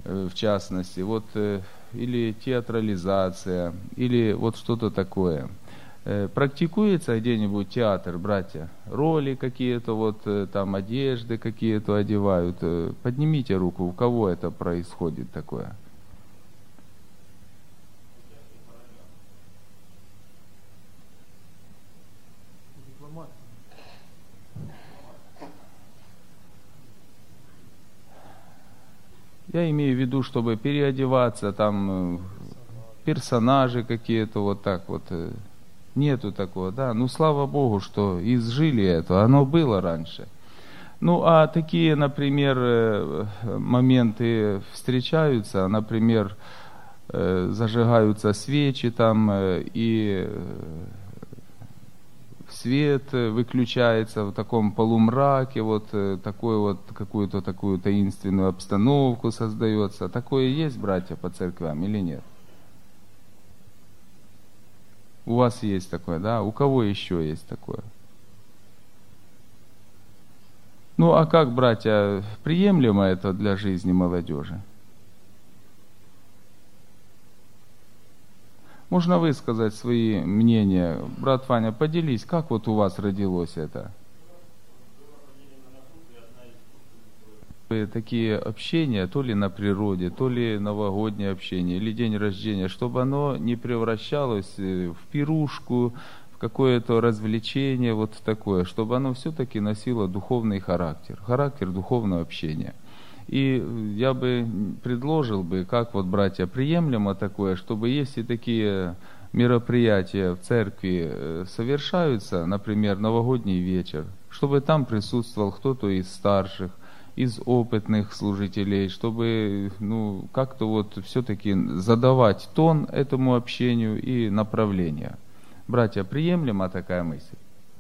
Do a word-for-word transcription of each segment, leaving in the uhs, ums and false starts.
в частности, вот, или театрализация, или вот что-то такое. Практикуется где-нибудь театр, братья? Роли какие-то, вот там одежды какие-то одевают. Поднимите руку, у кого это происходит такое? Я имею в виду, чтобы переодеваться, там персонажи какие-то, вот так вот. Нету такого, да. Ну, слава Богу, что изжили это, оно было раньше. Ну, а такие, например, моменты встречаются, например, зажигаются свечи там, и свет выключается в таком полумраке, вот такой вот, какую-то такую таинственную обстановку создается. Такое есть, братья, по церквям или нет? У вас есть такое, да? У кого еще есть такое? Ну, а как, братья, приемлемо это для жизни молодежи? Можно высказать свои мнения. Брат Ваня, поделись, как вот у вас родилось это? Такие общения, то ли на природе, то ли новогоднее общение, или день рождения, чтобы оно не превращалось в пирушку, в какое-то развлечение, вот такое, чтобы оно все-таки носило духовный характер, характер духовного общения. И я бы предложил бы, как вот, братья, приемлемо такое, чтобы если такие мероприятия в церкви совершаются, например, новогодний вечер, чтобы там присутствовал кто-то из старших, из опытных служителей, чтобы ну, как-то вот все-таки задавать тон этому общению и направление. Братья, приемлема такая мысль?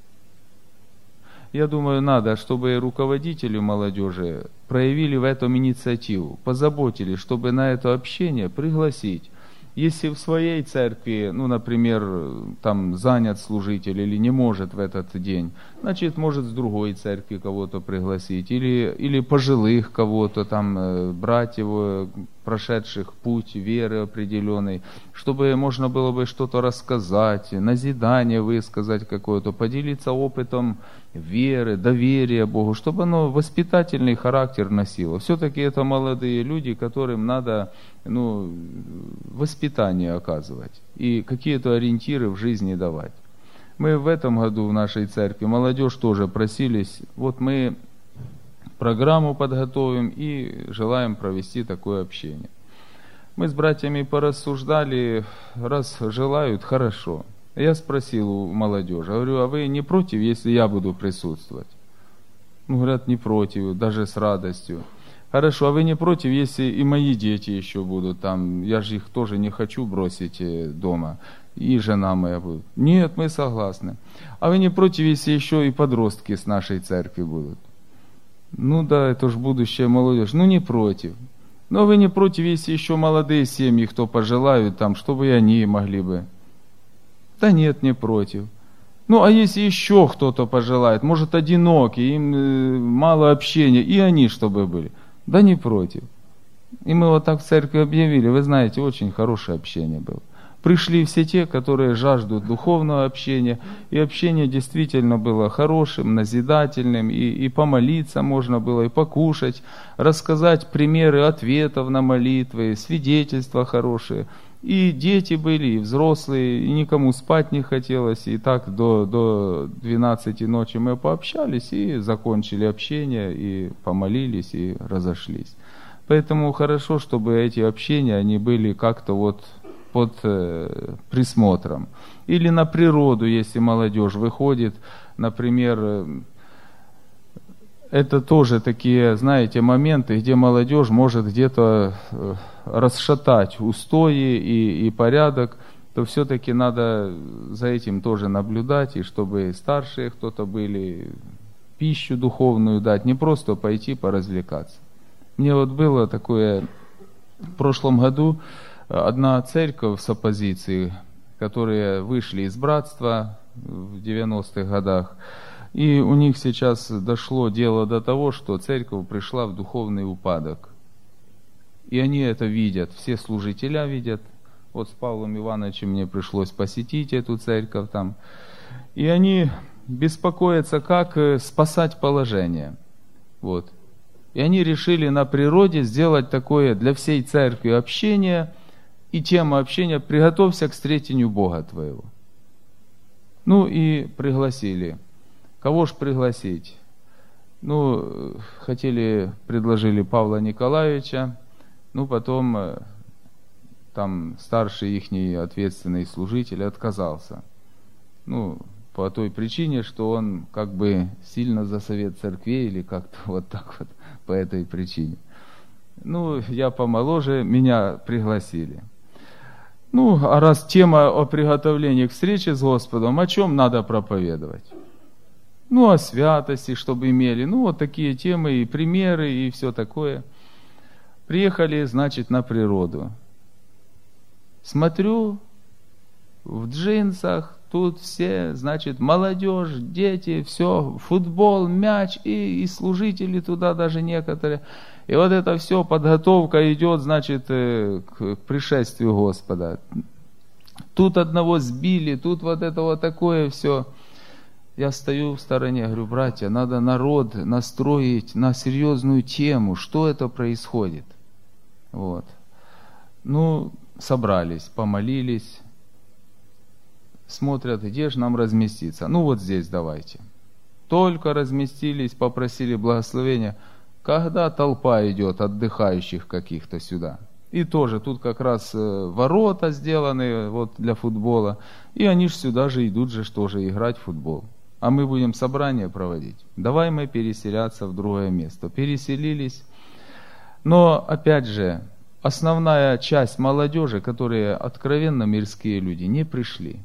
Я думаю, надо, чтобы руководители молодежи проявили в этом инициативу, позаботились, чтобы на это общение пригласить. Если в своей церкви, ну, например, там занят служитель или не может в этот день, значит, может с другой церкви кого-то пригласить, или, или пожилых кого-то, там, братьев, прошедших путь веры определенной, чтобы можно было бы что-то рассказать, назидание высказать какое-то, поделиться опытом веры, доверия Богу, чтобы оно воспитательный характер носило. Все-таки это молодые люди, которым надо ну, воспитание оказывать и какие-то ориентиры в жизни давать. Мы в этом году в нашей церкви, молодежь тоже просились, вот мы программу подготовим и желаем провести такое общение. Мы с братьями порассуждали, раз желают, хорошо. Я спросил у молодежи, говорю, а вы не против, если я буду присутствовать? Ну, говорят, не против, даже с радостью. Хорошо, а вы не против, если и мои дети еще будут там? Я же их тоже не хочу бросить дома. И жена моя будет. Нет, мы согласны. А вы не против, если еще и подростки с нашей церкви будут? Ну да, это ж будущая молодежь. Ну не против. Но вы не против, если еще молодые семьи, кто пожелают там, чтобы и они могли бы? Да нет, не против. Ну, а если еще кто-то пожелает, может, одинокий, им э, мало общения, и они чтобы были? Да не против. И мы вот так в церкви объявили, вы знаете, очень хорошее общение было. Пришли все те, которые жаждут духовного общения, и общение действительно было хорошим, назидательным, и, и помолиться можно было, и покушать, рассказать примеры ответов на молитвы, свидетельства хорошие. И дети были, и взрослые, и никому спать не хотелось. И так до, до двенадцати ночи мы пообщались и закончили общение, и помолились, и разошлись. Поэтому хорошо, чтобы эти общения, они были как-то вот под э, присмотром. Или на природу, если молодежь выходит, например, э, это тоже такие, знаете, моменты, где молодежь может где-то э, расшатать устои и, и порядок, то все-таки надо за этим тоже наблюдать, и чтобы старшие кто-то были, пищу духовную дать, не просто пойти поразвлекаться. Мне вот было такое в прошлом году, одна церковь с оппозиции, которые вышли из братства в девяностых годах, и у них сейчас дошло дело до того, что церковь пришла в духовный упадок. И они это видят, все служителя видят. Вот с Павлом Ивановичем мне пришлось посетить эту церковь там. И они беспокоятся, как спасать положение. Вот. И они решили на природе сделать такое для всей церкви общение. И тема общения «Приготовься к встретению Бога твоего». Ну и пригласили. Кого ж пригласить? Ну, хотели, предложили Павла Николаевича. Ну, потом там старший ихний ответственный служитель отказался. Ну, по той причине, что он как бы сильно за совет церквей или как-то вот так вот по этой причине. Ну, я помоложе, меня пригласили. Ну, а раз тема о приготовлении к встрече с Господом, о чем надо проповедовать? Ну, о святости, чтобы имели. Ну, вот такие темы и примеры, и все такое. Приехали, значит, на природу. Смотрю, в джинсах, тут все, значит, молодежь, дети, все, футбол, мяч, и, и служители туда даже некоторые. И вот это все, подготовка идет, значит, к, к пришествию Господа. Тут одного сбили, тут вот это вот такое все. Я стою в стороне, говорю, братья, надо народ настроить на серьезную тему, что это происходит. Вот. Ну, собрались, помолились, смотрят, где же нам разместиться. Ну, вот здесь давайте. Только разместились, попросили благословения, когда толпа идет отдыхающих каких-то сюда. И тоже тут как раз ворота сделаны вот для футбола, и они же сюда же идут же тоже играть в футбол. А мы будем собрание проводить. Давай мы переселяться в другое место. Переселились. Но, опять же, основная часть молодежи, которые откровенно мирские люди, не пришли.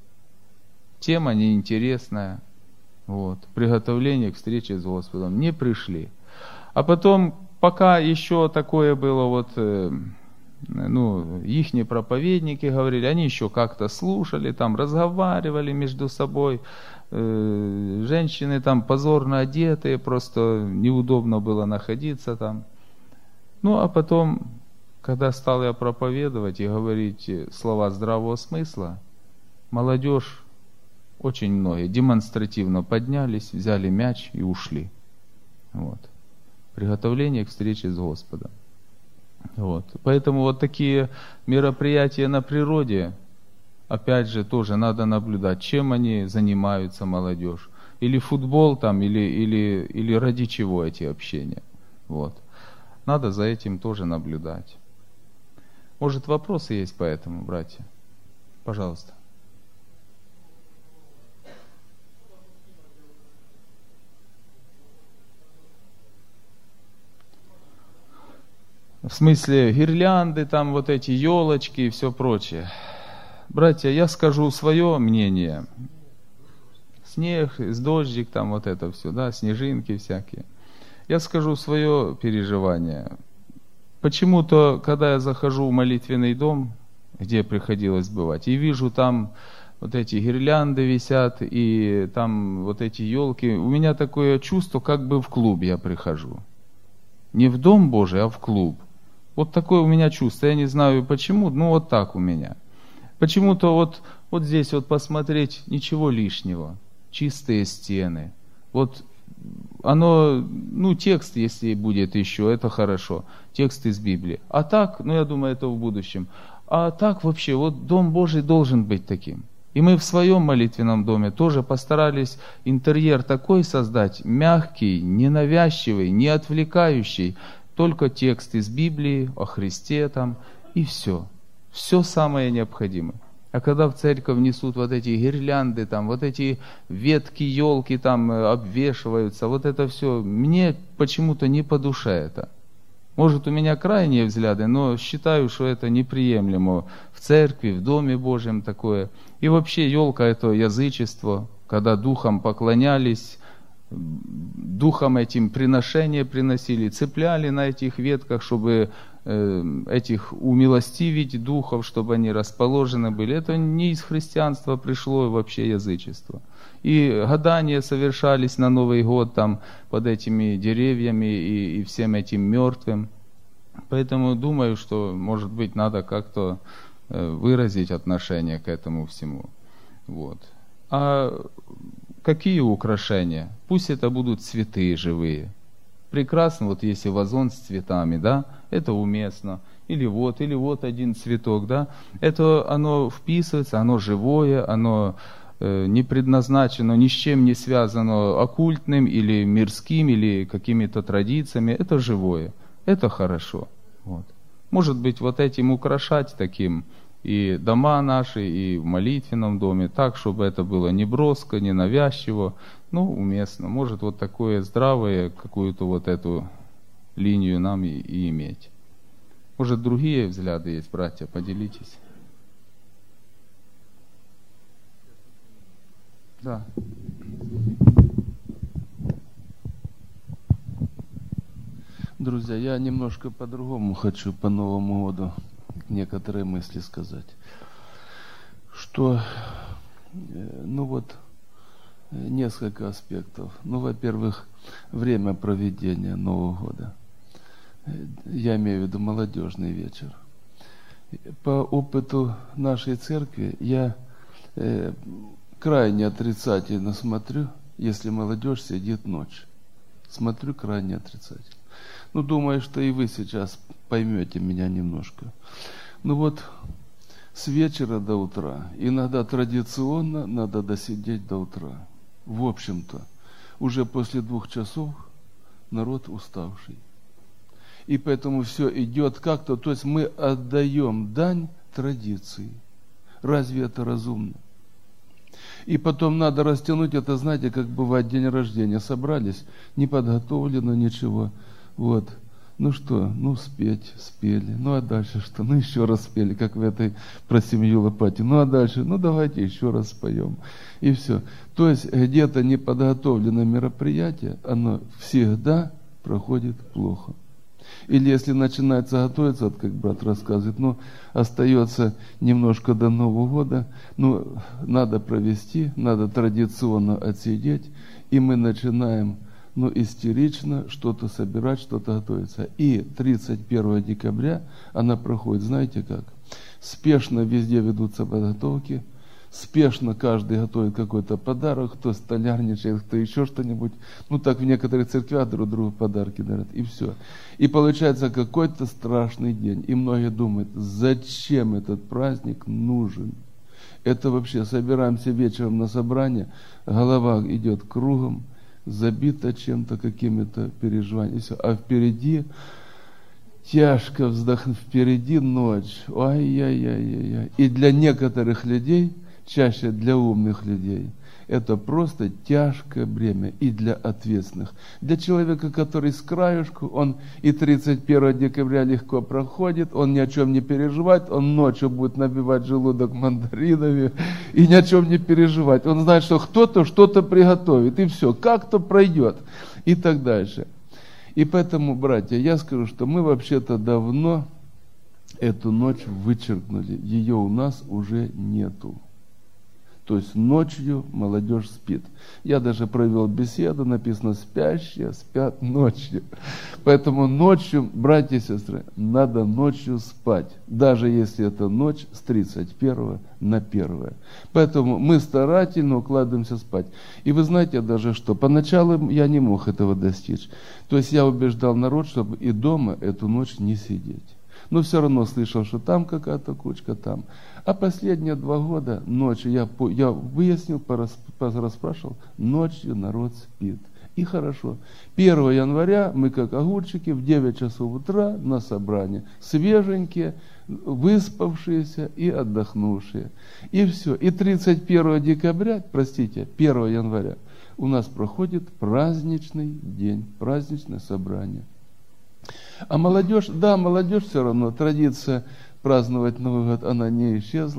Тема неинтересная. Вот. Приготовление к встрече с Господом. Не пришли. А потом, пока еще такое было, вот, э, ну, ихние проповедники говорили, они еще как-то слушали, там разговаривали между собой. Э, женщины там позорно одетые, просто неудобно было находиться там. Ну, а потом, когда стал я проповедовать и говорить слова здравого смысла, молодежь, очень многие, демонстративно поднялись, взяли мяч и ушли. Вот. Приготовление к встрече с Господом. Вот. Поэтому вот такие мероприятия на природе, опять же, тоже надо наблюдать, чем они занимаются, молодежь. Или футбол там, или, или, или ради чего эти общения. Вот. Надо за этим тоже наблюдать. Может, вопросы есть по этому, братья? Пожалуйста. В смысле гирлянды, там вот эти елочки и все прочее. Братья, я скажу свое мнение. Снег, дождик, там вот это все, да, снежинки всякие. Я скажу свое переживание. Почему-то, когда я захожу в молитвенный дом, где приходилось бывать, и вижу там вот эти гирлянды висят, и там вот эти елки, у меня такое чувство, как бы в клуб я прихожу. Не в Дом Божий, а в клуб. Вот такое у меня чувство. Я не знаю почему, но вот так у меня. Почему-то вот, вот здесь вот посмотреть, ничего лишнего. Чистые стены. Вот оно, ну текст, если будет еще, это хорошо. Текст из Библии. А так, ну я думаю, это в будущем. А так вообще, вот Дом Божий должен быть таким. И мы в своем молитвенном доме тоже постарались интерьер такой создать, мягкий, ненавязчивый, не отвлекающий, только текст из Библии о Христе там, и все. Все самое необходимое. А когда в церковь несут вот эти гирлянды, там, вот эти ветки, елки там обвешиваются, вот это все, мне почему-то не по душе это. Может, у меня крайние взгляды, но считаю, что это неприемлемо в церкви, в Доме Божьем такое. И вообще елка это язычество, когда духом поклонялись, духом этим приношения приносили, цепляли на этих ветках, чтобы э, этих умилостивить духов, чтобы они расположены были. Это не из христианства пришло вообще язычество. И гадания совершались на Новый год там под этими деревьями и, и всем этим мертвым. Поэтому думаю, что, может быть, надо как-то выразить отношение к этому всему. Вот. А какие украшения? Пусть это будут цветы живые. Прекрасно, вот если вазон с цветами, да, это уместно. Или вот, или вот один цветок, да. Это оно вписывается, оно живое, оно э, не предназначено, ни с чем не связано оккультным или мирским, или какими-то традициями. Это живое, это хорошо. Вот. Может быть, вот этим украшать таким и дома наши, и в молитвенном доме, так, чтобы это было не броско, не навязчиво, ну, уместно. Может, вот такое здравое, какую-то вот эту линию нам и, и иметь. Может, другие взгляды есть, братья, поделитесь. Да. Друзья, я немножко по-другому хочу по Новому году некоторые мысли сказать. Что, ну вот, несколько аспектов. Ну, во-первых, время проведения Нового года. Я имею в виду молодежный вечер. По опыту нашей церкви я э, крайне отрицательно смотрю, если молодежь сидит ночь. Смотрю крайне отрицательно. Ну, думаю, что и вы сейчас поймете меня немножко. Ну вот, с вечера до утра, иногда традиционно надо досидеть до утра. В общем-то, уже после двух часов народ уставший. И поэтому все идет как-то, то есть мы отдаем дань традиции. Разве это разумно? И потом надо растянуть это, знаете, как бывает день рождения. Собрались, не подготовлено ничего. Вот. Ну что, ну спеть, спели. Ну а дальше что? Ну еще раз спели, как в этой про семью Лопати. Ну а дальше, ну давайте еще раз споем. И все. То есть где-то неподготовленное мероприятие, оно всегда проходит плохо. Или если начинается готовиться, вот как брат рассказывает, ну, остается немножко до Нового года, ну, надо провести, надо традиционно отсидеть, и мы начинаем, ну, истерично что-то собирать, что-то готовиться. И тридцать первого декабря она проходит, знаете как? Спешно везде ведутся подготовки, спешно каждый готовит какой-то подарок, кто столярничает, кто еще что-нибудь. Ну, так в некоторых церквях друг другу подарки дарят, и все. И получается какой-то страшный день. И многие думают, зачем этот праздник нужен? Это вообще, собираемся вечером на собрание, голова идет кругом, забита чем-то, какими-то переживаниями, и все. А впереди тяжко вздохнуть, впереди ночь. Ай-яй-яй-яй-яй. И для некоторых людей, чаще для умных людей, это просто тяжкое бремя и для ответственных. Для человека, который с краюшку, он и тридцать первого декабря легко проходит, он ни о чем не переживает, он ночью будет набивать желудок мандаринами и ни о чем не переживать. Он знает, что кто-то что-то приготовит, и все, как-то пройдет, и так дальше. И поэтому, братья, я скажу, что мы вообще-то давно эту ночь вычеркнули, ее у нас уже нету. То есть ночью молодежь спит. Я даже провел беседу, написано «спящие спят ночью». Поэтому ночью, братья и сестры, надо ночью спать, даже если это ночь с тридцать первого на первое. Поэтому мы старательно укладываемся спать. И вы знаете даже что, поначалу я не мог этого достичь. То есть я убеждал народ, чтобы и дома эту ночь не сидеть. Но все равно слышал, что там какая-то кучка, там. А последние два года ночью я, я выяснил, порасспрашивал, ночью народ спит. И хорошо. первого января мы, как огурчики, в девять часов утра на собрание. Свеженькие, выспавшиеся и отдохнувшие. И все. И тридцать первого декабря, простите, первого января у нас проходит праздничный день, праздничное собрание. А молодежь, да, молодежь все равно, традиция праздновать Новый год, она не исчезла.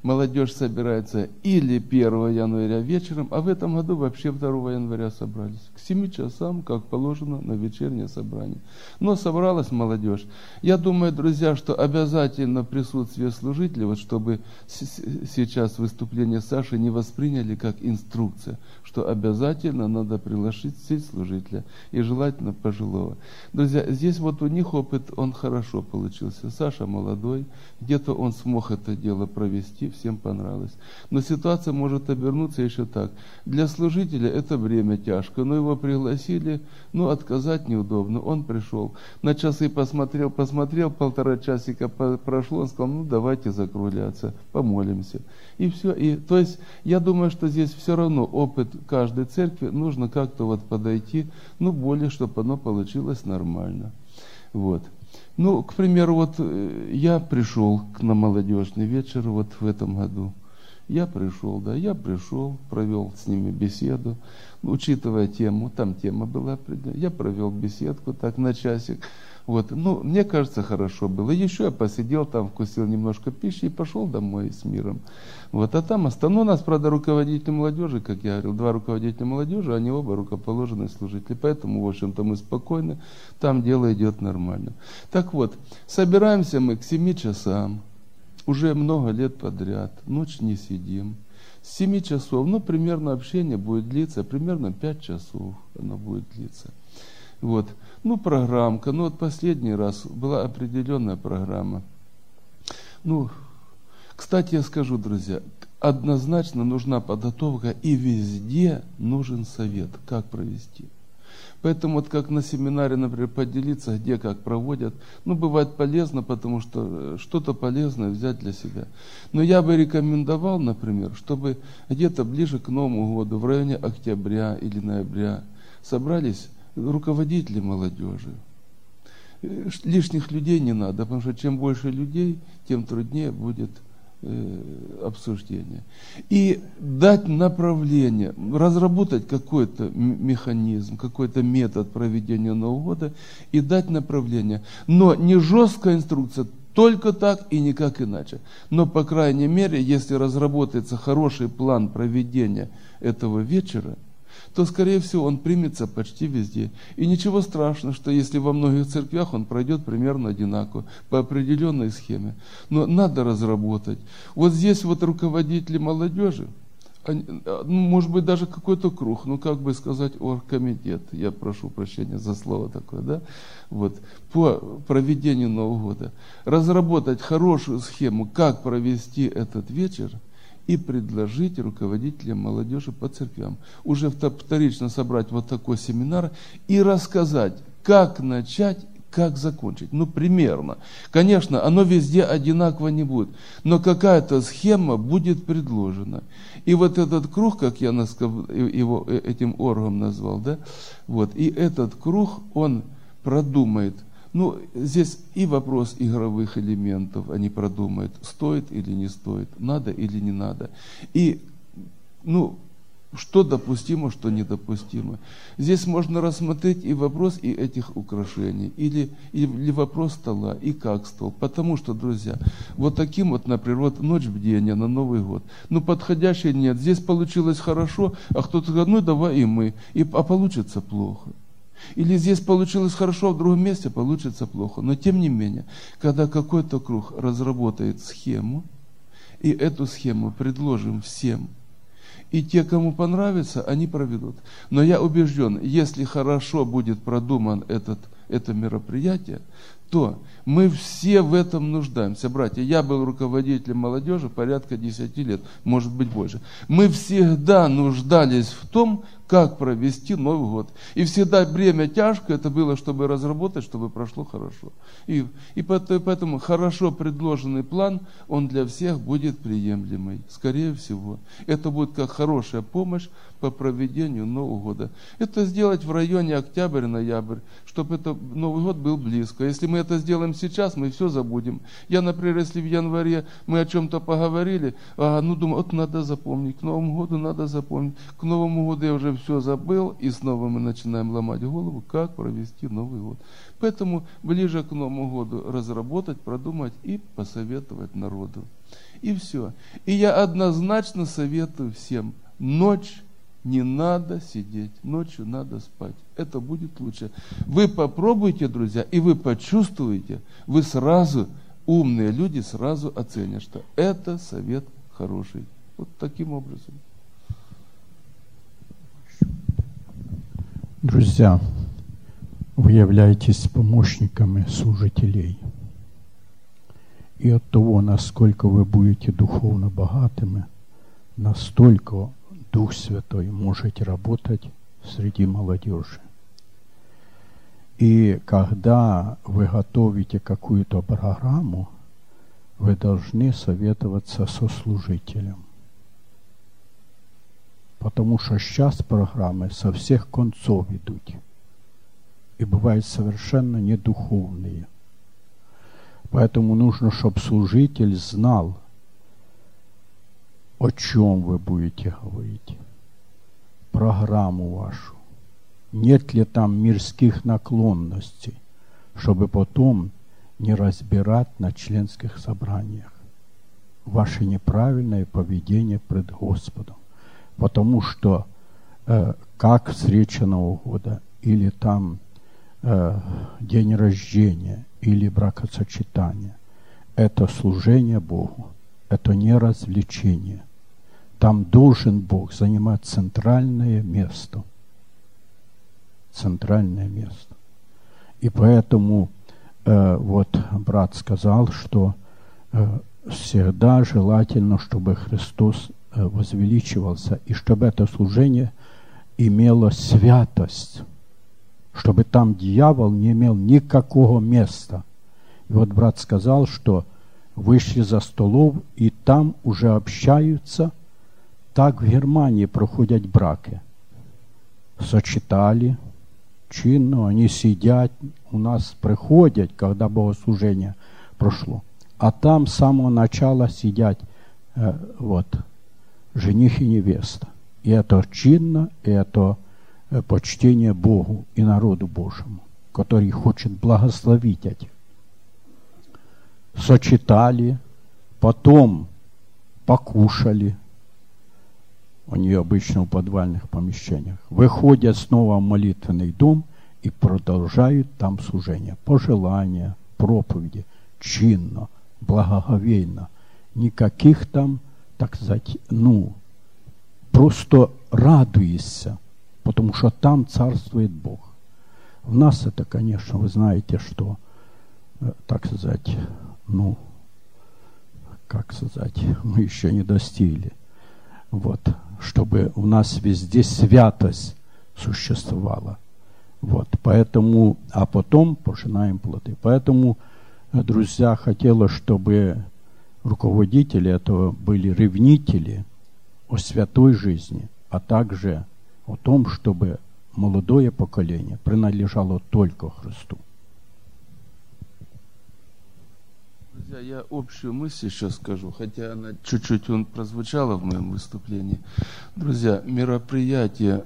молодежь собирается или первого января вечером, а в этом году вообще второго января собрались. К семи часам, как положено, на вечернее собрание. Но собралась молодежь. Я думаю, друзья, что обязательно присутствие служителей, вот чтобы сейчас выступление Саши не восприняли как инструкция, что обязательно надо пригласить служителя, и желательно пожилого. Друзья, здесь вот у них опыт, он хорошо получился. Саша молодой, где-то он смог это дело провести, всем понравилось. Но ситуация может обернуться еще так. Для служителя это время тяжко, но его пригласили, ну, отказать неудобно. Он пришел, на часы посмотрел, посмотрел, полтора часика прошло, он сказал, ну, давайте закругляться, помолимся. И все. И, то есть, я думаю, что здесь все равно опыт каждой церкви, нужно как-то вот подойти, ну, более, чтобы оно получилось нормально. Вот. Ну, к примеру, вот я пришел на молодежный вечер вот в этом году. Я пришел, да, я пришел, провел с ними беседу, учитывая тему, там тема была определена, я провел беседку так на часик. Вот, ну, мне кажется, хорошо было. Еще я посидел там, вкусил немножко пищи и пошел домой с миром. Вот, а там остану. Ну, у нас, правда, руководитель молодежи, как я говорил, два руководителя молодежи, они оба рукоположенные служители. Поэтому, в общем-то, мы спокойны, там дело идет нормально. Так вот, собираемся мы к семи часам, уже много лет подряд, ночь не сидим. С семи часов, ну, примерно общение будет длиться, примерно пять часов оно будет длиться. Вот. Ну, программка. Ну, вот последний раз была определенная программа. Ну, кстати, я скажу, друзья, однозначно нужна подготовка, и везде нужен совет, как провести. Поэтому вот как на семинаре, например, поделиться, где как проводят, ну, бывает полезно, потому что что-то полезное взять для себя. Но я бы рекомендовал, например, чтобы где-то ближе к Новому году, в районе октября или ноября, собрались руководители молодежи. Лишних людей не надо, потому что чем больше людей, тем труднее будет э, обсуждение. И дать направление, разработать какой-то механизм, какой-то метод проведения Нового года и дать направление. Но не жесткая инструкция, только так и никак иначе. Но, по крайней мере, если разработается хороший план проведения этого вечера, то, скорее всего, он примется почти везде. И ничего страшного, что если во многих церквях он пройдет примерно одинаково, по определенной схеме. Но надо разработать. Вот здесь вот руководители молодежи, они, ну, может быть, даже какой-то круг, ну, как бы сказать, оргкомитет, я прошу прощения за слово такое, да, вот, по проведению Нового года, разработать хорошую схему, как провести этот вечер, и предложить руководителям молодежи по церквям. Уже вторично собрать вот такой семинар и рассказать, как начать, как закончить. Ну, примерно. Конечно, оно везде одинаково не будет, но какая-то схема будет предложена. И вот этот круг, как я его этим оргом назвал, да, вот, и этот круг, он продумает. Ну, здесь и вопрос игровых элементов, они продумают, стоит или не стоит, надо или не надо. И, ну, что допустимо, что недопустимо. Здесь можно рассмотреть и вопрос и этих украшений, или, или вопрос стола, и как стол. Потому что, друзья, вот таким вот, например, вот ночь бдения на Новый год, ну, подходящей нет. Здесь получилось хорошо, а кто-то говорит, ну, давай и мы, и, а получится плохо. Или здесь получилось хорошо, а в другом месте получится плохо. Но тем не менее, когда какой-то круг разработает схему, и эту схему предложим всем, и те, кому понравится, они проведут. Но я убежден, если хорошо будет продуман этот, это мероприятие, то мы все в этом нуждаемся. Братья, я был руководителем молодежи порядка десяти лет, может быть больше. Мы всегда нуждались в том, как провести Новый год. И всегда бремя тяжкое это было, чтобы разработать, чтобы прошло хорошо. И, и поэтому хорошо предложенный план, он для всех будет приемлемый, скорее всего. Это будет как хорошая помощь по проведению Нового года. Это сделать в районе октябрь-ноябрь, чтобы это Новый год был близко. Если мы это сделаем сейчас, мы все забудем. Я, например, если в январе мы о чем-то поговорили, а, ну, думаю, вот надо запомнить, к Новому году надо запомнить. К Новому году я уже все забыл, и снова мы начинаем ломать голову, как провести Новый год. Поэтому ближе к Новому году разработать, продумать и посоветовать народу. И все. И я однозначно советую всем, ночь не надо сидеть, ночью надо спать. Это будет лучше. Вы попробуйте, друзья, и вы почувствуете, вы сразу, умные люди сразу оценят, что это совет хороший. Вот таким образом. Друзья, вы являетесь помощниками служителей. И от того, насколько вы будете духовно богатыми, настолько Дух Святой может работать среди молодежи. И когда вы готовите какую-то программу, вы должны советоваться со служителем. Потому что сейчас программы со всех концов идут. И бывают совершенно не духовные. Поэтому нужно, чтобы служитель знал, о чем вы будете говорить, программу вашу. Нет ли там мирских наклонностей, чтобы потом не разбирать на членских собраниях ваше неправильное поведение пред Господом. Потому что э, как встреча Нового года, или там э, день рождения, или бракосочетание, это служение Богу, это не развлечение. Там должен Бог занимать центральное место. Центральное место. И поэтому э, вот брат сказал, что э, всегда желательно, чтобы Христос э, возвеличивался, и чтобы это служение имело святость, чтобы там дьявол не имел никакого места. И вот брат сказал, что вышли за столов, и там уже общаются. Так в Германии проходят браки. Сочетали, чинно, они сидят, у нас приходят, когда богослужение прошло. А там с самого начала сидят э, вот, жених и невеста. И это чинно, и это э, почтение Богу и народу Божьему, который хочет благословить этих. Сочетали, потом покушали. Они обычно в подвальных помещениях. Выходят снова в молитвенный дом и продолжают там служение. Пожелания, проповеди, чинно, благоговейно. Никаких там, так сказать, ну, просто радуешься, потому что там царствует Бог. В нас это, конечно, вы знаете, что, так сказать, ну, как сказать, мы еще не достигли. Вот, чтобы у нас везде святость существовала. Вот, поэтому, а потом пожинаем плоды. Поэтому, друзья, хотелось, чтобы руководители этого были ревнители о святой жизни, а также о том, чтобы молодое поколение принадлежало только Христу. Друзья, я общую мысль сейчас скажу, хотя она чуть-чуть он прозвучала в моем выступлении. Друзья, мероприятие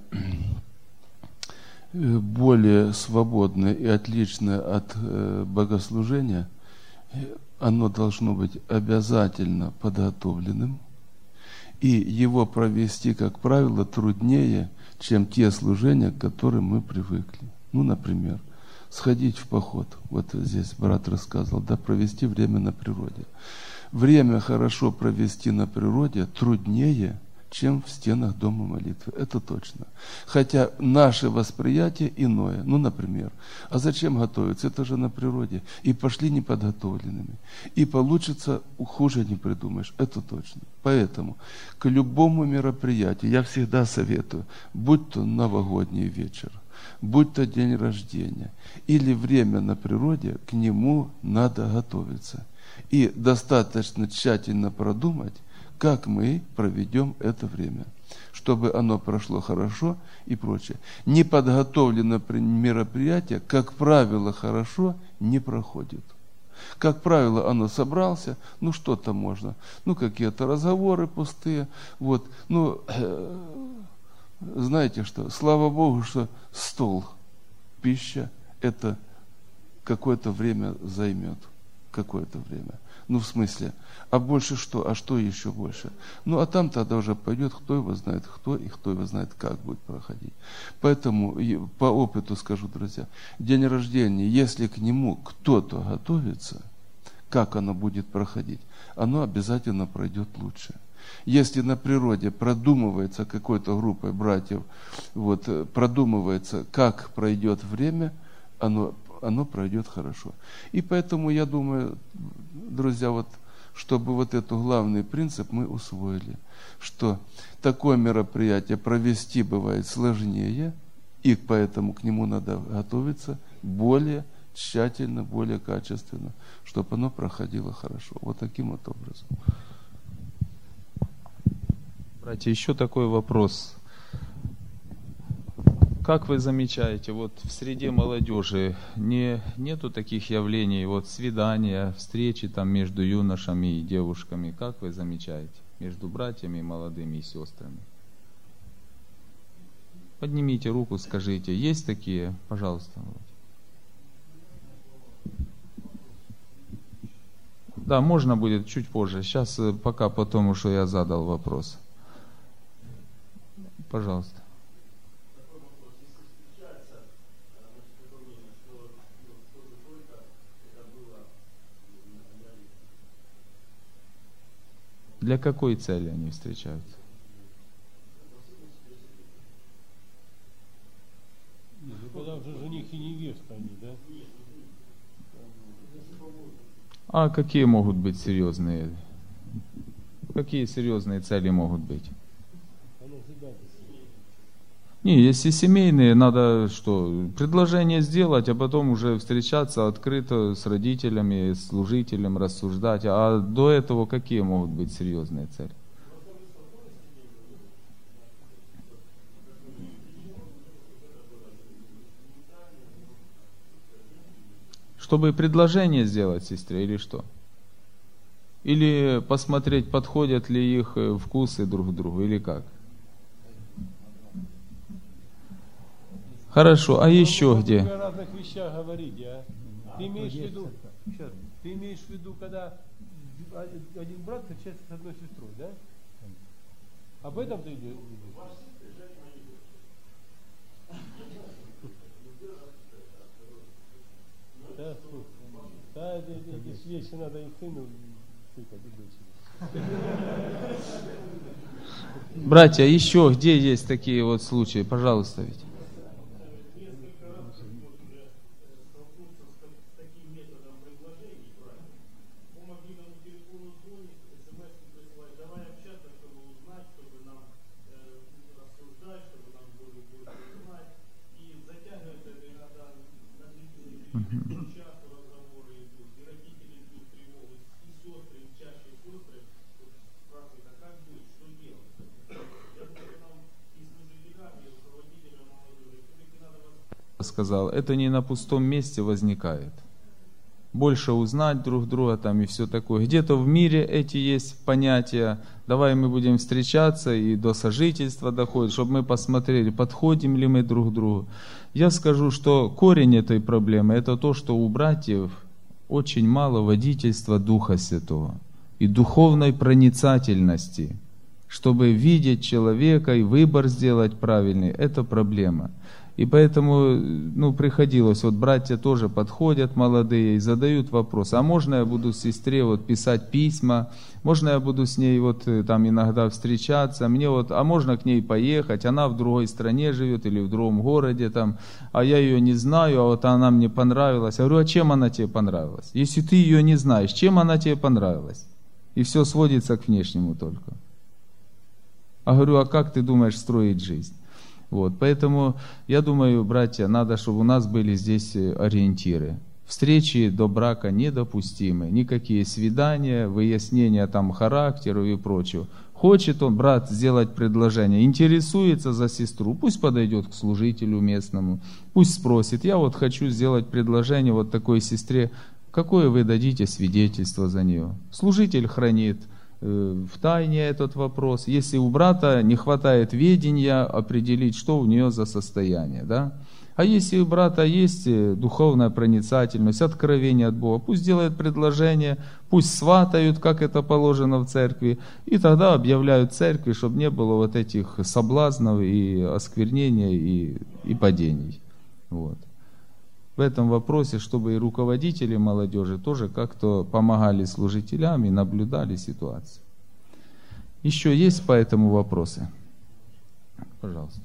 более свободное и отличное от богослужения, оно должно быть обязательно подготовленным, и его провести, как правило, труднее, чем те служения, к которым мы привыкли. Ну, например, сходить в поход, вот здесь брат рассказывал, да, провести время на природе. Время хорошо провести на природе труднее, чем в стенах дома молитвы, это точно. Хотя наше восприятие иное. Ну, например, а зачем готовиться? Это же на природе. И пошли неподготовленными. И получится, хуже не придумаешь, это точно. Поэтому к любому мероприятию я всегда советую, будь то новогодний вечер, будь то день рождения или время на природе, к нему надо готовиться. И достаточно тщательно продумать, к как мы проведем это время, чтобы оно прошло хорошо и прочее. Неподготовленное мероприятие, как правило, хорошо не проходит. Как правило, оно собрался, ну что-то можно, ну какие-то разговоры пустые, вот, ну, э, знаете что, слава Богу, что стол, пища, это какое-то время займет, какое-то время. Ну, в смысле, а больше что? А что еще больше? Ну, а там тогда уже пойдет, кто его знает, кто и кто его знает, как будет проходить. Поэтому по опыту скажу, друзья, день рождения, если к нему кто-то готовится, как оно будет проходить, оно обязательно пройдет лучше. Если на природе продумывается какой-то группой братьев, вот, продумывается, как пройдет время, оно оно пройдет хорошо. И поэтому я думаю, друзья, вот, чтобы вот этот главный принцип мы усвоили, что такое мероприятие провести бывает сложнее, и поэтому к нему надо готовиться более тщательно, более качественно, чтобы оно проходило хорошо. Вот таким вот образом. Братья, еще такой вопрос. Как вы замечаете, вот в среде молодежи не, нету таких явлений, вот свидания, встречи там между юношами и девушками? Как вы замечаете? Между братьями молодыми и сестрами? Поднимите руку, скажите, есть такие? Пожалуйста. Да, можно будет чуть позже. Сейчас пока потому, что я задал вопрос. Пожалуйста. Для какой цели они встречаются? Когда уже жених и невеста они, да? А какие могут быть серьезные? Какие серьезные цели могут быть? Не, если семейные, надо что, предложение сделать, а потом уже встречаться открыто с родителями, с служителем, рассуждать. А до этого какие могут быть серьезные цели? Чтобы предложение сделать сестре или что? Или посмотреть, подходят ли их вкусы друг к другу, или как? Хорошо, а еще где? Вы о разных вещах говорите, а? Ты имеешь в виду, сейчас, ты имеешь в виду, когда один брат встречается с одной сестрой, да? Об этом ты идешь? Да, да, эти вещи надо и сыну тыкать, и дочери. Братья, еще где есть такие вот случаи? Пожалуйста, ведь. Сказал, это не на пустом месте возникает. Больше узнать друг друга там и все такое. Где-то в мире эти есть понятия. Давай мы будем встречаться и до сожительства доходит, чтобы мы посмотрели, подходим ли мы друг к другу. Я скажу, что корень этой проблемы это то, что у братьев очень мало водительства Духа Святого и духовной проницательности, чтобы видеть человека и выбор сделать правильный. Это проблема. И поэтому, ну, приходилось, вот братья тоже подходят молодые и задают вопрос, а можно я буду сестре вот писать письма, можно я буду с ней вот там иногда встречаться, мне вот, а можно к ней поехать, она в другой стране живет или в другом городе там, а я ее не знаю, а вот она мне понравилась. Я говорю, а чем она тебе понравилась? Если ты ее не знаешь, чем она тебе понравилась? И все сводится к внешнему только. А говорю, а как ты думаешь строить жизнь? Вот, поэтому я думаю, братья, надо, чтобы у нас были здесь ориентиры. встречи до брака недопустимы. Никакие свидания, выяснения там характеру и прочего. Хочет он, брат, сделать предложение, интересуется за сестру, пусть подойдет к служителю местному, пусть спросит, я вот хочу сделать предложение вот такой сестре, какое вы дадите свидетельство за нее? Служитель хранит э, в тайне этот вопрос. Если у брата не хватает ведения, определить, что у нее за состояние, да? А если у брата есть духовная проницательность, откровение от Бога, пусть делает предложение, пусть сватают, как это положено в церкви, и тогда объявляют церкви, чтобы не было вот этих соблазнов и осквернений и, и падений. Вот. В этом вопросе, чтобы и руководители молодежи тоже как-то помогали служителям и наблюдали ситуацию. Еще есть по этому вопросы? Пожалуйста.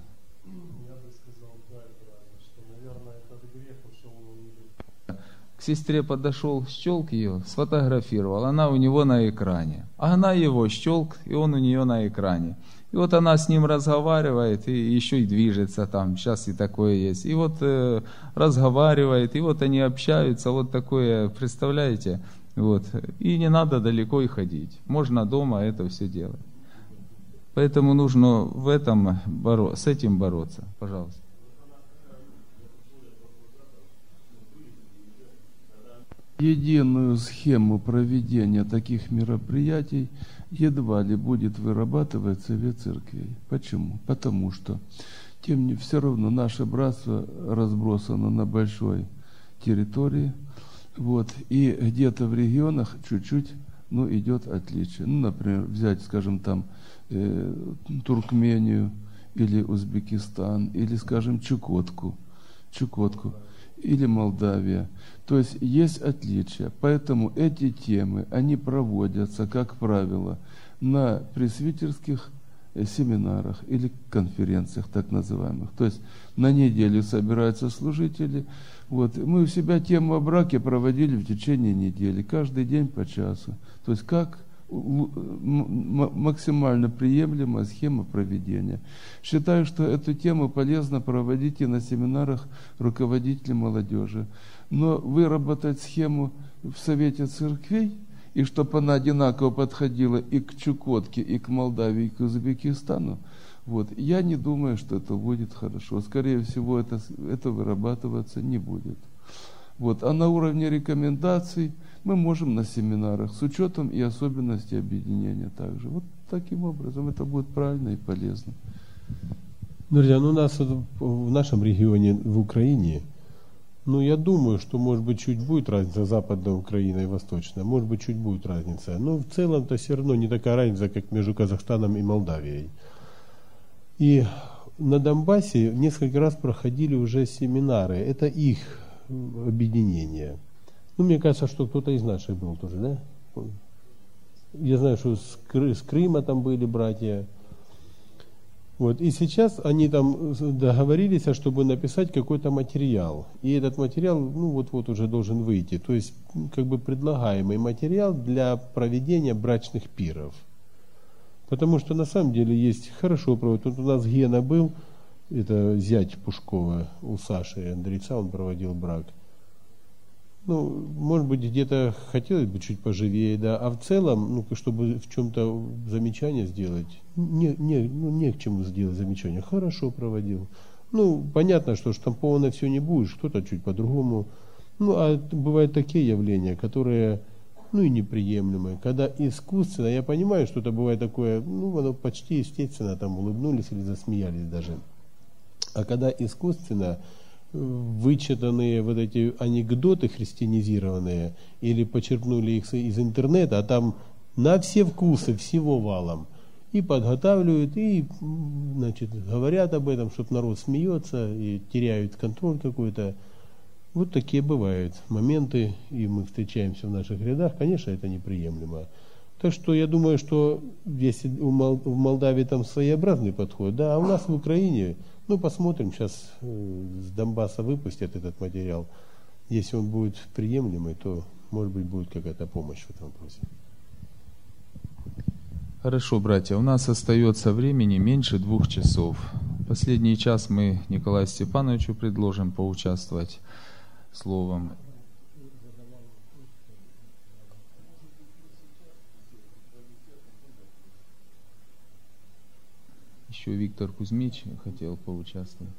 К сестре подошел, щелк ее, сфотографировал, она у него на экране. А она его щелк, и он у нее на экране. И вот она с ним разговаривает, и еще и движется там, сейчас и такое есть. И вот э, разговаривает, и вот они общаются, вот такое, представляете? Вот. И не надо далеко и ходить, можно дома это все делать. Поэтому нужно в этом боро- с этим бороться, пожалуйста. Единую схему проведения таких мероприятий едва ли будет вырабатывать Совет Церквей. Почему? Потому что, тем не все равно, наше братство разбросано на большой территории, вот, и где-то в регионах чуть-чуть, ну, идет отличие. Ну, например, взять, скажем, там э, Туркмению или Узбекистан, или, скажем, Чукотку, Чукотку, или Молдавия. То есть есть отличия. Поэтому эти темы, они проводятся, как правило, на пресвитерских семинарах или конференциях так называемых. То есть на неделю собираются служители. Вот. Мы у себя тему о браке проводили в течение недели, каждый день по часу. То есть как максимально приемлемая схема проведения. Считаю, что эту тему полезно проводить и на семинарах руководителей молодежи. Но выработать схему в Совете Церквей, и чтобы она одинаково подходила и к Чукотке, и к Молдавии, и к Узбекистану, вот, я не думаю, что это будет хорошо. Скорее всего, это, это вырабатываться не будет. Вот. А на уровне рекомендаций мы можем на семинарах с учетом и особенностей объединения также. Вот таким образом это будет правильно и полезно. Друзья, ну у нас в нашем регионе, в Украине, ну я думаю, что может быть чуть будет разница Западная Украина и Восточная, может быть чуть будет разница, но в целом-то все равно не такая разница, как между Казахстаном и Молдавией. И на Донбассе несколько раз проходили уже семинары, это их объединение. Ну, мне кажется, что кто-то из наших был тоже, да? Я знаю, что с, Кры- с Крыма там были братья. Вот. И сейчас они там договорились, чтобы написать какой-то материал. И этот материал, ну, вот-вот уже должен выйти. То есть, как бы предлагаемый материал для проведения брачных пиров. Потому что на самом деле есть хорошо проводить. Тут у нас Гена был, это зять Пушкова у Саши Андрейца, он проводил брак. Ну, может быть, где-то хотелось бы чуть поживее, да, а в целом, ну, чтобы в чем-то замечание сделать, не, не, ну, не к чему сделать замечание, хорошо проводил. Ну, понятно, что штамповано все не будешь, кто-то чуть по-другому. Ну, а бывают такие явления, которые, ну, и неприемлемые. Когда искусственно, я понимаю, что это бывает такое, ну, оно почти естественно, там, улыбнулись или засмеялись даже. А когда искусственно вычитанные вот эти анекдоты христианизированные или почерпнули их из интернета, а там на все вкусы, всего валом. И подготавливают, и, значит, говорят об этом, чтобы народ смеется и теряют контроль какой-то. Вот такие бывают моменты, и мы встречаемся в наших рядах. Конечно, это неприемлемо. Так что я думаю, что если в Молдавии там своеобразный подход, да, а у нас в Украине, ну, посмотрим, сейчас с Донбасса выпустят этот материал. Если он будет приемлемый, то, может быть, будет какая-то помощь в этом вопросе. Хорошо, братья, у нас остается времени меньше двух часов. Последний час мы Николаю Степановичу предложим поучаствовать словом. еще Виктор Кузьмич хотел поучаствовать.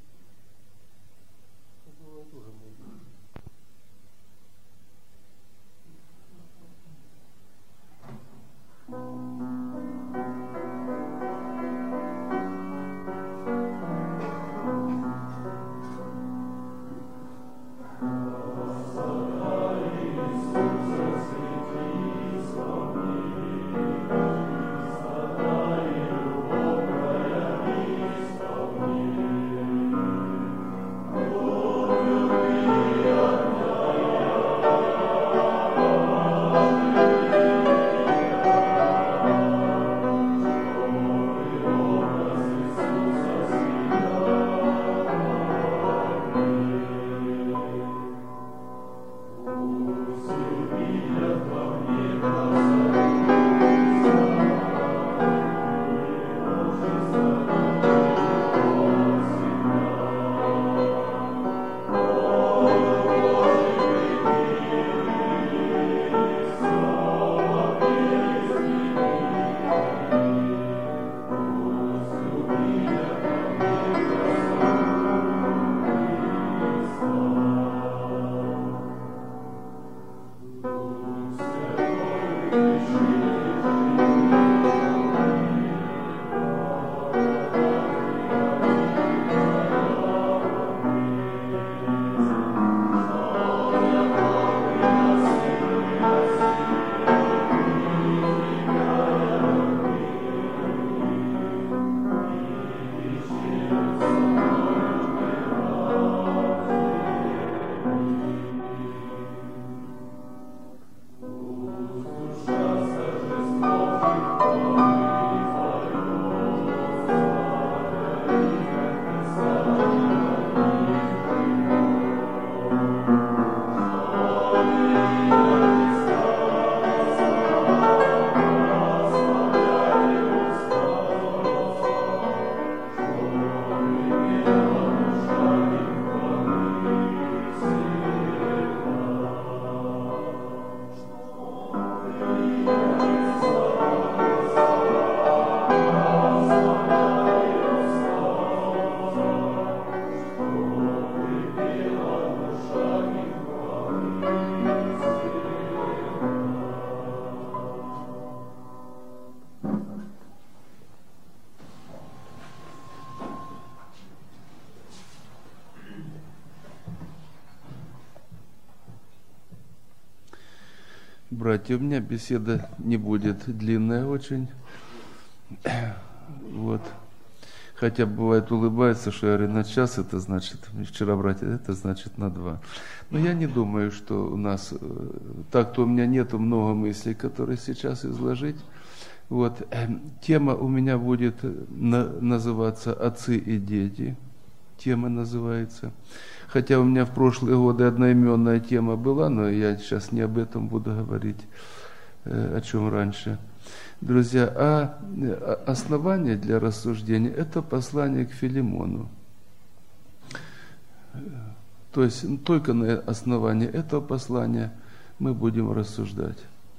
Братья, у меня беседа не будет длинная очень. Вот. Хотя бывает улыбается, что я говорю, на час это значит, вчера, братья, это значит на два. Но я не думаю, что у нас, так-то у меня нету много мыслей, которые сейчас изложить. Вот. Тема у меня будет на, называться «Отцы и дети». Тема называется. Хотя у меня в прошлые годы одноименная тема была, но я сейчас не об этом буду говорить, о чем раньше. Друзья, а основание для рассуждения – это послание к Филимону. То есть только на основании этого послания мы будем рассуждать.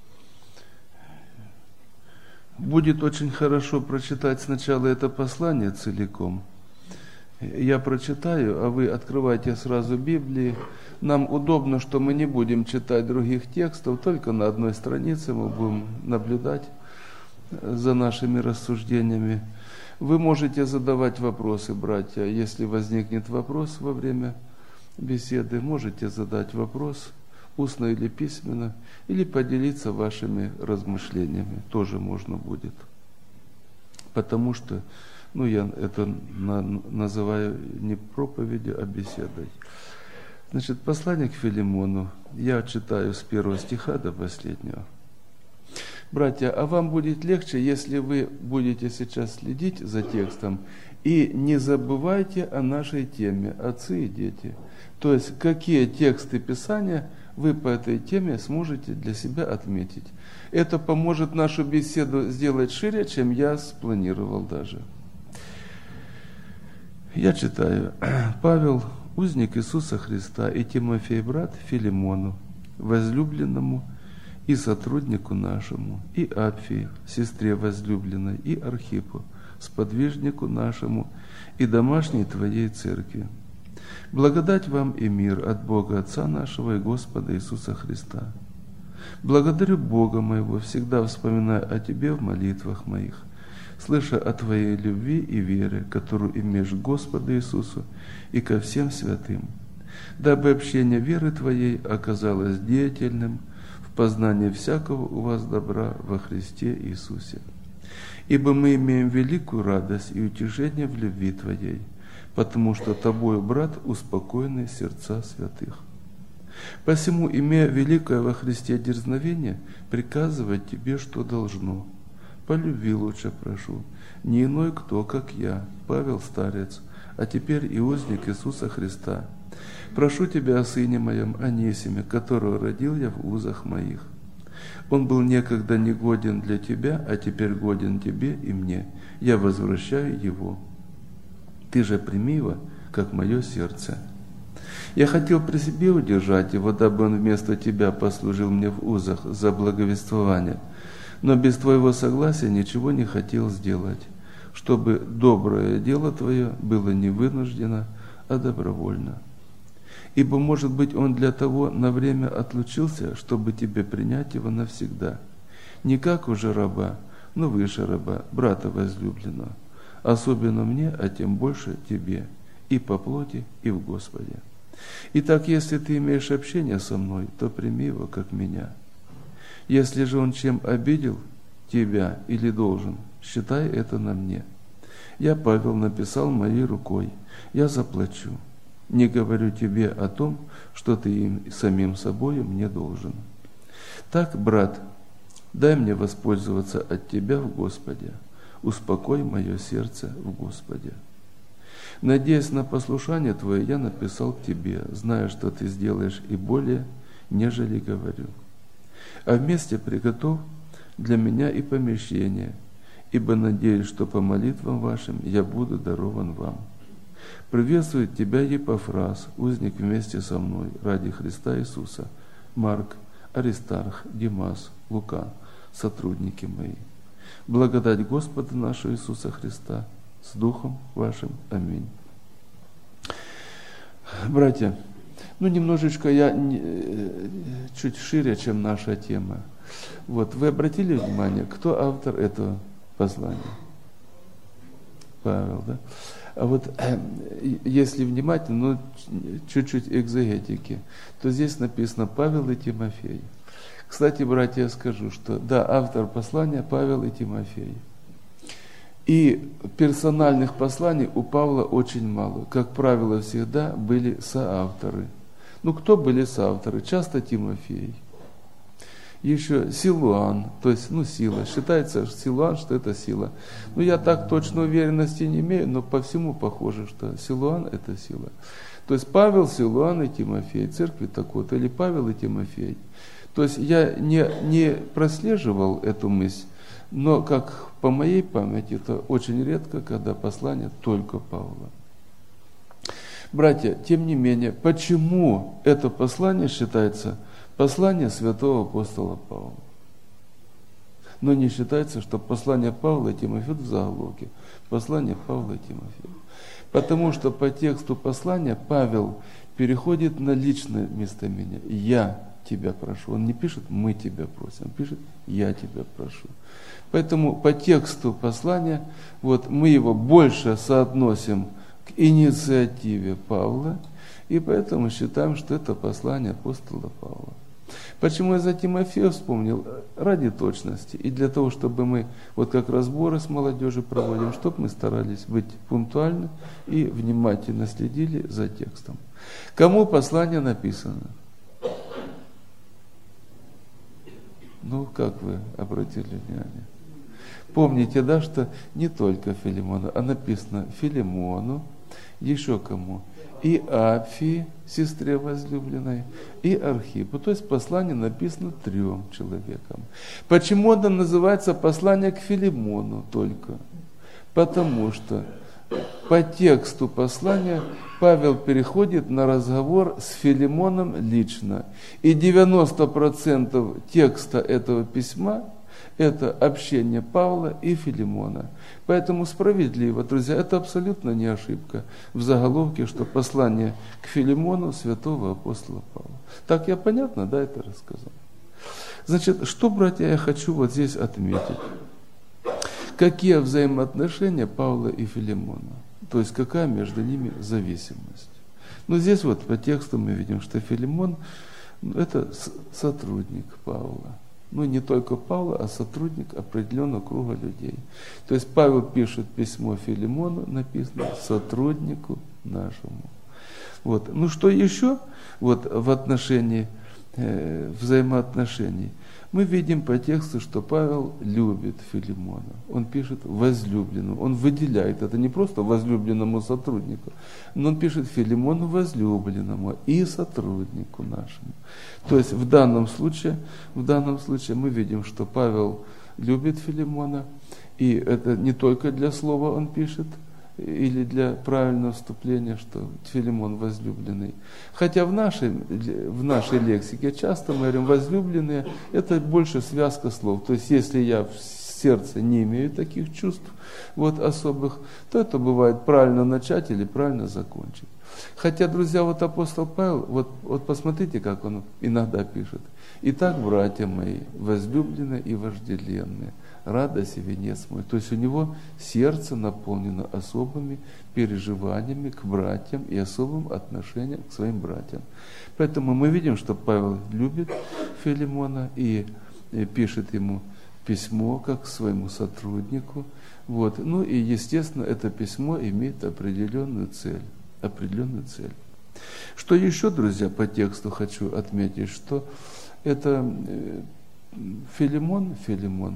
Будет очень хорошо прочитать сначала это послание целиком. Я прочитаю, а вы открывайте сразу Библии. Нам удобно, что мы не будем читать других текстов, только на одной странице мы будем наблюдать за нашими рассуждениями. Вы можете задавать вопросы, братья. Если возникнет вопрос во время беседы, можете задать вопрос, устно или письменно, или поделиться вашими размышлениями. Тоже можно будет. Потому что Ну, я это на, называю не проповедью, а беседой. Значит, послание к Филимону. Я читаю с первого стиха до последнего. Братья, а вам будет легче, если вы будете сейчас следить за текстом и не забывайте о нашей теме «Отцы и дети». То есть, какие тексты Писания вы по этой теме сможете для себя отметить. Это поможет нашу беседу сделать шире, чем я спланировал даже. Я читаю. Павел, узник Иисуса Христа, и Тимофей, брат Филимону, возлюбленному и сотруднику нашему, и Апфии, сестре возлюбленной, и Архипу, сподвижнику нашему и домашней Твоей церкви. Благодать вам и мир от Бога Отца нашего и Господа Иисуса Христа. Благодарю Бога моего, всегда вспоминая о Тебе в молитвах моих, слыша о Твоей любви и вере, которую имеешь к Господу Иисусу и ко всем святым, дабы общение веры Твоей оказалось деятельным в познании всякого у вас добра во Христе Иисусе. Ибо мы имеем великую радость и утешение в любви Твоей, потому что Тобою, брат, успокоены сердца святых. Посему, имея великое во Христе дерзновение, приказывать Тебе, что должно. По любви лучше прошу, не иной кто, как я, Павел старец, а теперь и узник Иисуса Христа. Прошу Тебя о сыне моем Онесиме, которого родил я в узах моих. Он был некогда негоден для Тебя, а теперь годен Тебе и мне. Я возвращаю его. Ты же прими его, как мое сердце. Я хотел при себе удержать его, дабы он вместо Тебя послужил мне в узах за благовествование, но без Твоего согласия ничего не хотел сделать, чтобы доброе дело Твое было не вынуждено, а добровольно. Ибо, может быть, он для того на время отлучился, чтобы Тебе принять его навсегда, не как уже раба, но выше раба, брата возлюбленного, особенно мне, а тем больше Тебе, и по плоти, и в Господе. Итак, если ты имеешь общение со мной, то прими его, как меня. Если же он чем обидел тебя или должен, считай это на мне. Я, Павел, написал моей рукой, я заплачу. Не говорю тебе о том, что ты им самим собою мне должен. Так, брат, дай мне воспользоваться от тебя в Господе. Успокой мое сердце в Господе. Надеясь на послушание Твое, я написал к Тебе, зная, что Ты сделаешь и более, нежели говорю. А вместе приготовь для меня и помещение, ибо надеюсь, что по молитвам вашим я буду дарован вам. Приветствует Тебя Епафрас, узник вместе со мной, ради Христа Иисуса, Марк, Аристарх, Димас, Лука, сотрудники мои. Благодать Господа нашего Иисуса Христа с Духом вашим. Аминь. Братья, ну немножечко я чуть шире, чем наша тема. Вот, вы обратили внимание, кто автор этого послания? Павел, да? А вот если внимательно, ну чуть-чуть экзегетики, то здесь написано Павел и Тимофей. Кстати, братья, я скажу, что да, автор послания Павел и Тимофей. И персональных посланий у Павла очень мало. Как правило, всегда были соавторы. Ну, кто были соавторы? Часто Тимофей. Еще Силуан, то есть, ну, сила. Считается, что Силуан, что это сила. Ну, я так точно уверенности не имею, но по всему похоже, что Силуан – это сила. То есть, Павел, Силуан и Тимофей. Церкви так вот, или Павел и Тимофей. То есть, я не, не прослеживал эту мысль, но, как по моей памяти, это очень редко, когда послание только Павла. Братья, тем не менее, почему это послание считается послание святого апостола Павла? Но не считается, что послание Павла и Тимофея в заголовке. Послание Павла и Тимофея. Потому что по тексту послания Павел переходит на личное местоимение. Я тебя прошу. Он не пишет «мы тебя просим», он пишет «я тебя прошу». Поэтому по тексту послания вот, мы его больше соотносим к инициативе Павла, и поэтому считаем, что это послание апостола Павла. Почему я за Тимофея вспомнил? Ради точности. И для того, чтобы мы, вот как разборы с молодежью проводим, чтобы мы старались быть пунктуальны и внимательно следили за текстом. Кому послание написано? Ну, как вы обратили внимание? Помните, да, что не только Филимону, а написано Филимону, еще кому? И Апфии, сестре возлюбленной, и Архипу. То есть послание написано трем человекам. Почему оно называется послание к Филимону только? Потому что по тексту послания Павел переходит на разговор с Филимоном лично. И девяносто процентов текста этого письма Это общение Павла и Филимона. Поэтому справедливо, друзья, это абсолютно не ошибка в заголовке, что послание к Филимону святого апостола Павла. Так я понятно, да, это рассказал? Значит, что, братья, я хочу вот здесь отметить. Какие взаимоотношения Павла и Филимона? То есть, какая между ними зависимость? Ну, здесь вот по тексту мы видим, что Филимон – это сотрудник Павла. Ну, не только Павла, а сотрудник определенного круга людей. То есть, Павел пишет письмо Филимону, написано сотруднику нашему. Вот. Ну, что еще вот в отношении, э, взаимоотношений? Мы видим по тексту, что Павел любит Филимона. Он пишет возлюбленному. Он выделяет это не просто возлюбленному сотруднику, но он пишет Филимону возлюбленному и сотруднику нашему. То есть в данном случае, в данном случае мы видим, что Павел любит Филимона, и это не только для слова он пишет, или для правильного вступления, что Филимон возлюбленный. Хотя в нашей, в нашей лексике часто мы говорим возлюбленные, это больше связка слов. То есть если я в сердце не имею таких чувств вот, особых, то это бывает правильно начать или правильно закончить. Хотя, друзья, вот апостол Павел, вот, вот посмотрите, как он иногда пишет. «Итак, братья мои, возлюбленные и вожделенные, радость и венец мой». То есть у него сердце наполнено особыми переживаниями к братьям и особым отношением к своим братьям. Поэтому мы видим, что Павел любит Филимона и, и пишет ему письмо как своему сотруднику. Вот. Ну и, естественно, это письмо имеет определенную цель. Определенную цель. Что еще, друзья, по тексту хочу отметить, что это Филимон, Филимон,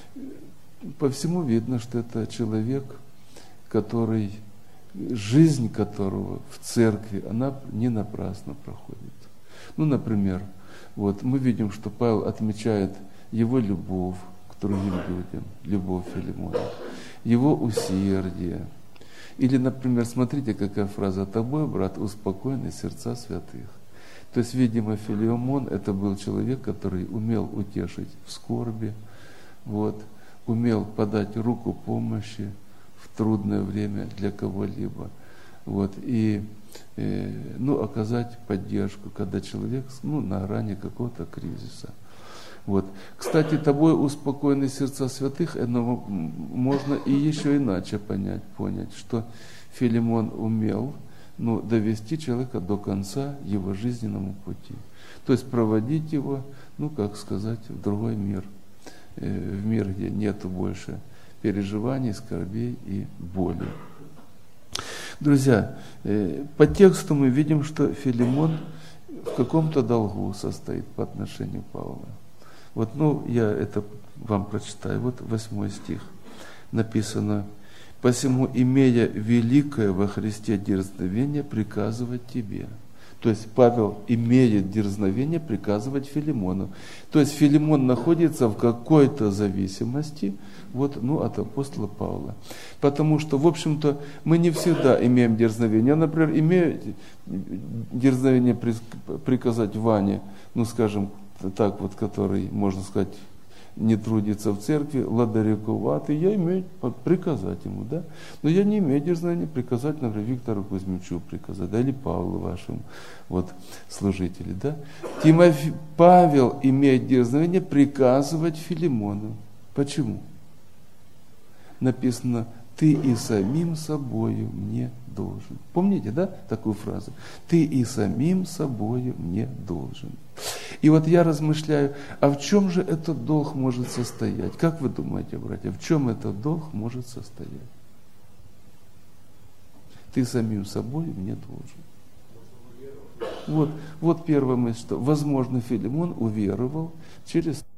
по всему видно, что это человек, который, жизнь которого в церкви, она не напрасно проходит. Ну, например, вот мы видим, что Павел отмечает его любовь к другим людям, любовь Филимона, его усердие. Или, например, смотрите, какая фраза: «Тобой, брат, успокоены сердца святых». То есть, видимо, Филимон это был человек, который умел утешить в скорби, вот, умел подать руку помощи в трудное время для кого-либо, вот, и э, ну, оказать поддержку, когда человек ну, на грани какого-то кризиса. Вот. Кстати, тобой успокоены сердца святых, это можно и еще иначе понять, понять, что Филимон умел ну, довести человека до конца его жизненному пути. То есть проводить его, ну, как сказать, в другой мир, э, в мир, где нету больше переживаний, скорбей и боли. Друзья, э, по тексту мы видим, что Филимон в каком-то долгу состоит по отношению к Павлу. Вот, ну, я это вам прочитаю. Вот восьмой стих. Написано: «Посему, имея великое во Христе дерзновение, приказывать тебе». То есть Павел имеет дерзновение приказывать Филимону. То есть Филимон находится в какой-то зависимости вот, ну, от апостола Павла. Потому что, в общем-то, мы не всегда имеем дерзновение. Я, например, имею дерзновение приказать Ване, ну, скажем, так вот, который, можно сказать, не трудится в церкви, ладариковатый, я имею приказать ему, да? Но я не имею дерзновения приказать, например, Виктору Кузьмичу приказать, да, или Павлу вашему, вот, служителю, да? Тимофей, Павел имеет дерзновение приказывать Филимону. Почему? Написано: «Ты и самим собою мне должен». Помните, да, такую фразу? «Ты и самим собою мне должен». И вот я размышляю, а в чем же этот долг может состоять? Как вы думаете, братья, в чем этот долг может состоять? Ты самим собой мне должен. Вот, вот первая мысль, что, возможно, Филимон уверовал через